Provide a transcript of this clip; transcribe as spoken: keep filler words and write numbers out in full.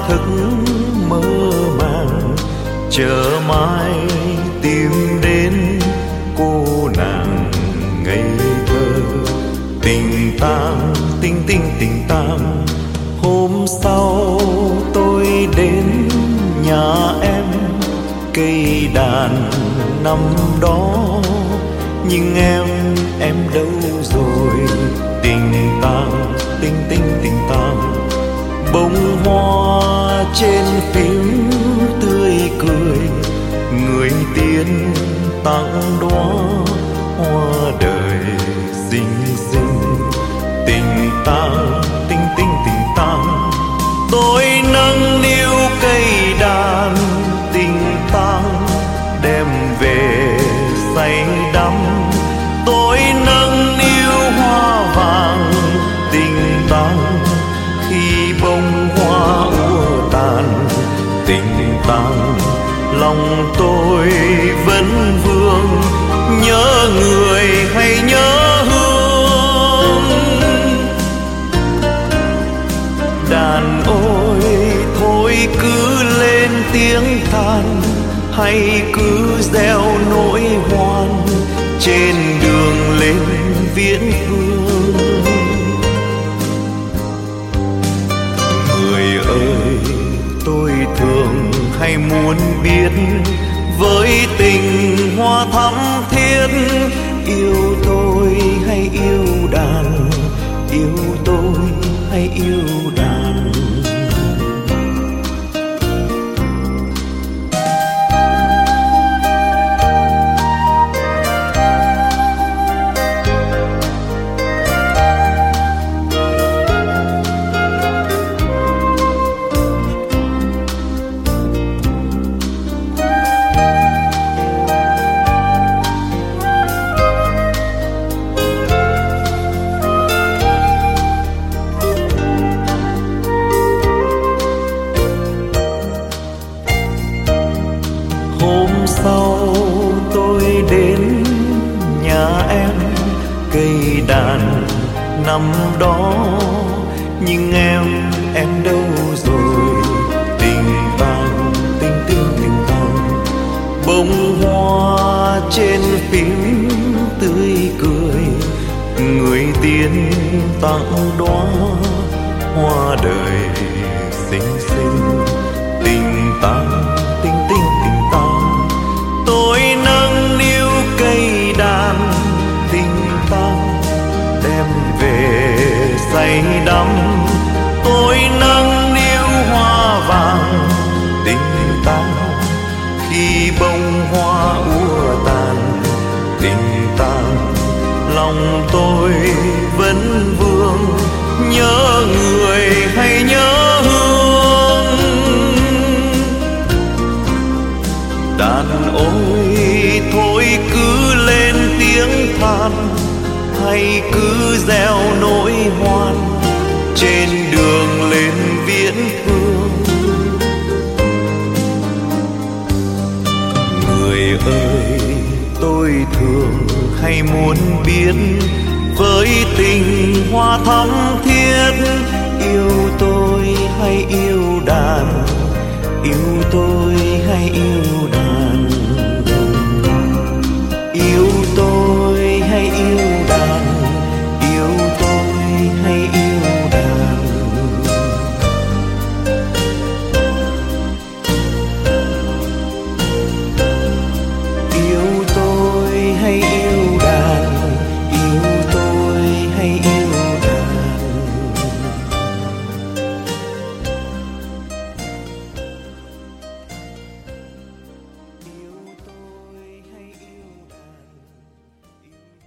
thức mơ màng, chờ mai tìm đến cô nàng ngây thơ. Tình tang, tình tình tình tang. Hôm sau tôi đến nhà em, cây đàn năm đó, nhưng em, em đâu rồi? Tình tang, tình tình tình tang. Bông hoa trên phím tươi cười, người tiên tặng đóa hoa đời xinh xinh. Tình tang, tình tình tình tang. Tôi nâng niu cây đàn tình tang, đem về say đắm. Tôi nâng niu hoa vàng tình tang, khi bông hoa úa tàn. Tình tang, lòng tôi vẫn vương, nhớ người hay nhớ hương. Đàn ôi thôi cứ lên tiếng than, hay cứ gieo nỗi hoan trên đường lên Viễn Phương. Người ơi, tôi thường hay muốn biết, với tình hoa thắm thiết, yêu tôi hay yêu đàn, yêu tôi hay yêu đàn. Hôm sau tôi đến nhà em, cây đàn năm đó, nhưng em, em đâu rồi? Tình tang, tình tình tình tang. Bông hoa trên phím tươi cười, người tiên tặng đóa hoa đời xinh xinh. Tình tang, tình tình tình tang. Tôi nâng niu cây đàn tình tang, đem về say đắm. Tôi nâng niu hoa vàng tình tang, khi bông hoa úa tàn. Tình tang, lòng tôi vẫn vương, nhớ người hay nhớ hương. Đàn ôi thôi cứ lên tiếng than, hay cứ gieo nỗi hoan trên đường lên Viễn Phương. Người ơi, tôi thường hay muốn biết, với tình hoa thắm thiết, yêu tôi hay yêu đàn, yêu tôi hay yêu đàn.